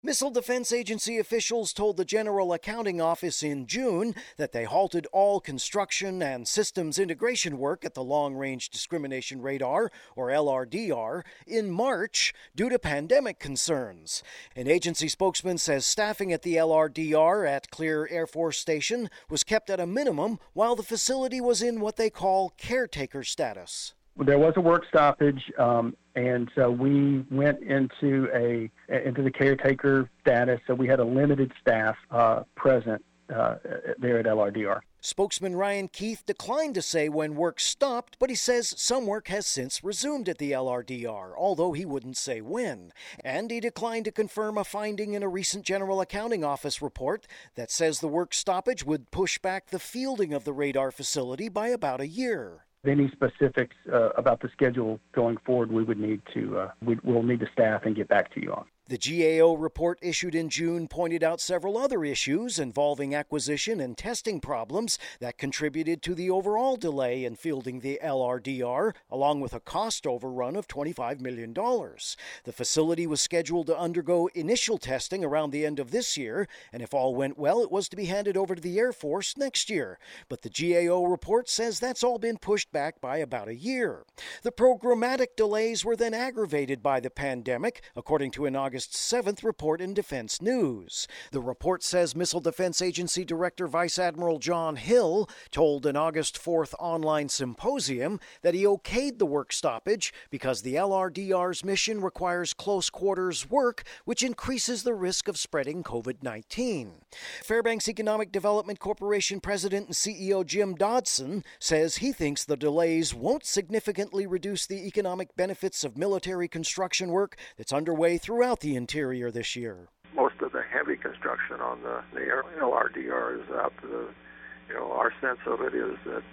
Missile Defense Agency officials told the General Accounting Office in June that they halted all construction and systems integration work at the Long Range Discrimination Radar, or LRDR, in March due to pandemic concerns. An agency spokesman says staffing at the LRDR at Clear Air Force Station was kept at a minimum while the facility was in what they call caretaker status. There was a work stoppage, and so we went into the caretaker status. So we had a limited staff present there at LRDR. Spokesman Ryan Keith declined to say when work stopped, but he says some work has since resumed at the LRDR, although he wouldn't say when. And he declined to confirm a finding in a recent General Accounting Office report that says the work stoppage would push back the fielding of the radar facility by about a year. Any specifics about the schedule going forward, we'll need to staff and get back to you on. The GAO report issued in June pointed out several other issues involving acquisition and testing problems that contributed to the overall delay in fielding the LRDR, along with a cost overrun of $25 million. The facility was scheduled to undergo initial testing around the end of this year, and if all went well, it was to be handed over to the Air Force next year. But the GAO report says that's all been pushed back by about a year. The programmatic delays were then aggravated by the pandemic, according to an August 7th report in Defense News. The report says Missile Defense Agency Director Vice Admiral John Hill told an August 4th online symposium that he okayed the work stoppage because the LRDR's mission requires close quarters work, which increases the risk of spreading COVID-19. Fairbanks Economic Development Corporation President and CEO Jim Dodson says he thinks the delays won't significantly reduce the economic benefits of military construction work that's underway throughout the interior this year. Most of the heavy construction on the LRDR is out to our sense of it is that,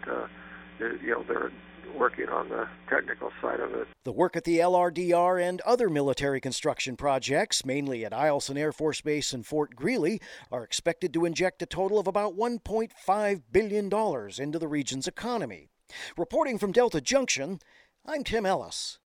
they're working on the technical side of it. The work at the LRDR and other military construction projects, mainly at Eielson Air Force Base and Fort Greely, are expected to inject a total of about $1.5 billion into the region's economy. Reporting from Delta Junction, I'm Tim Ellis.